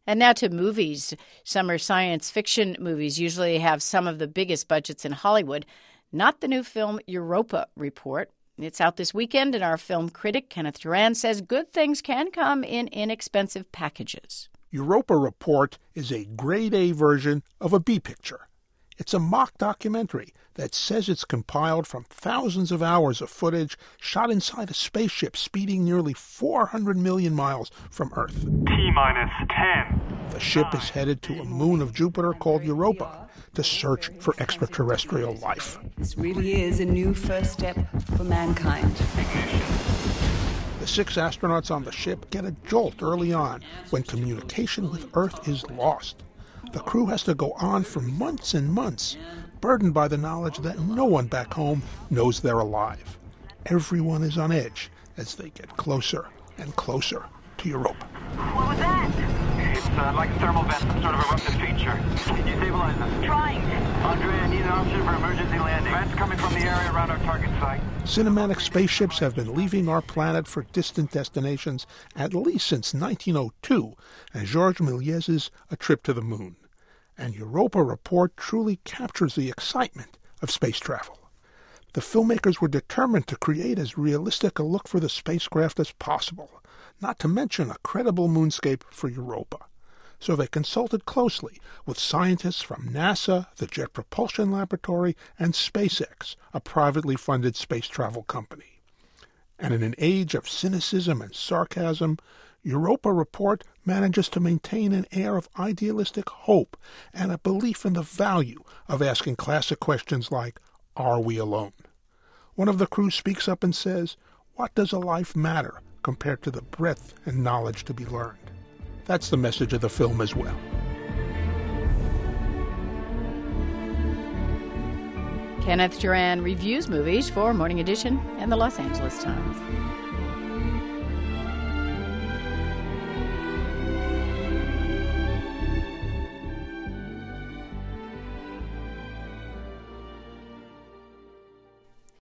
And now to movies. Summer science fiction movies usually have some of the biggest budgets in Hollywood. Not the new film Europa Report. It's out this weekend, and our film critic Kenneth Turan says good things can come in inexpensive packages. Europa Report is a grade A version of a B picture. It's a mock documentary that says it's compiled from thousands of hours of footage shot inside a spaceship speeding nearly 400 million miles from Earth. T-minus 10. The ship is headed to a moon of Jupiter called Europa to search for extraterrestrial life. This really is a new first step for mankind. The 6 astronauts on the ship get a jolt early on when communication with Earth is lost. The crew has to go on for months and months, burdened by the knowledge that no one back home knows they're alive. Everyone is on edge as they get closer and closer to Europa. What was that? It's like a thermal vent, some sort of eruptive feature. Can you stabilize us? Trying. Andre, I need an option for emergency landing. Vents coming from the area around our target site. Cinematic spaceships have been leaving our planet for distant destinations at least since 1902 and Georges Méliès's A Trip to the Moon. And Europa Report truly captures the excitement of space travel. The filmmakers were determined to create as realistic a look for the spacecraft as possible, not to mention a credible moonscape for Europa. So they consulted closely with scientists from NASA, the Jet Propulsion Laboratory, and SpaceX, a privately funded space travel company. And in an age of cynicism and sarcasm, Europa Report manages to maintain an air of idealistic hope and a belief in the value of asking classic questions like, are we alone? One of the crew speaks up and says, what does a life matter compared to the breadth and knowledge to be learned? That's the message of the film as well. Kenneth Turan reviews movies for Morning Edition and the Los Angeles Times.